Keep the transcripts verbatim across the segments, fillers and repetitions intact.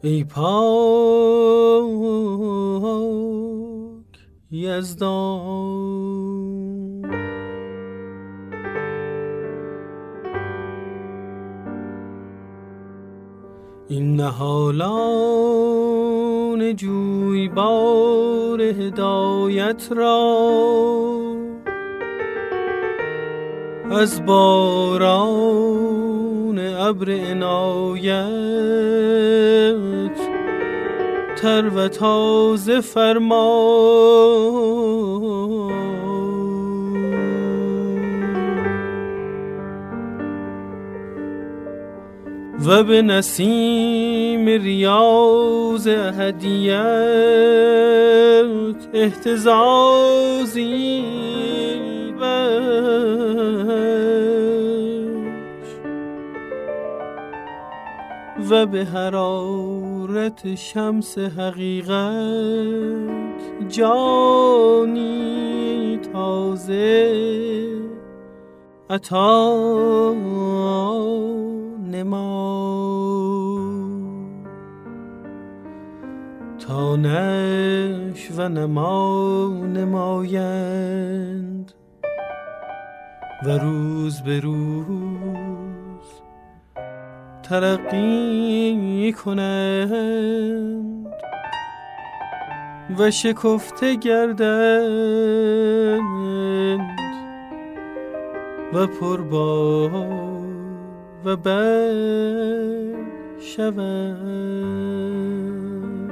ای پاک یزدان، این نهالان جویبار هدایت را از باران ابر عنایت تر و تازه فرما و به نسیم ریاض هدیت اهتزازی و به حرارت شمس حقیقت جانی تازه عطا نما، تا نشو و نما نمایند و روز به روز ترقی کنند و شکفته گردند و پربار و بر شوند.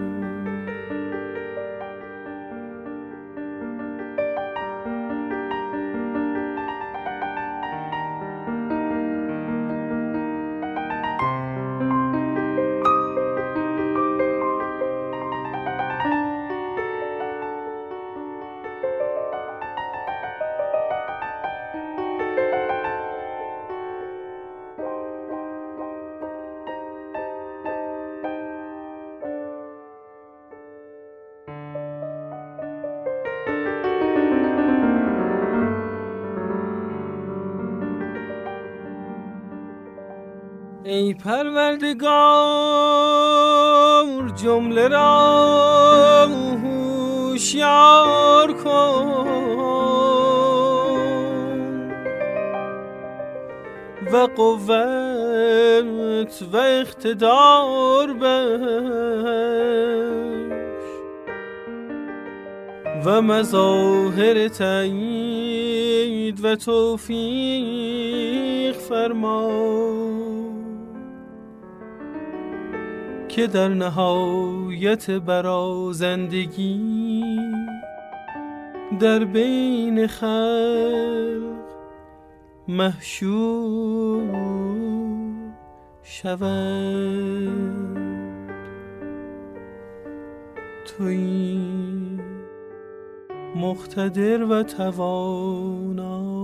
ای پروردگار جمله را هوشیار کن و قوت و اقتدار بخش و مظاهر تأیید و توفیق فرما، که در نهایت برازندگی در بین خلق محشور شود. تویی مقتدر و توانا،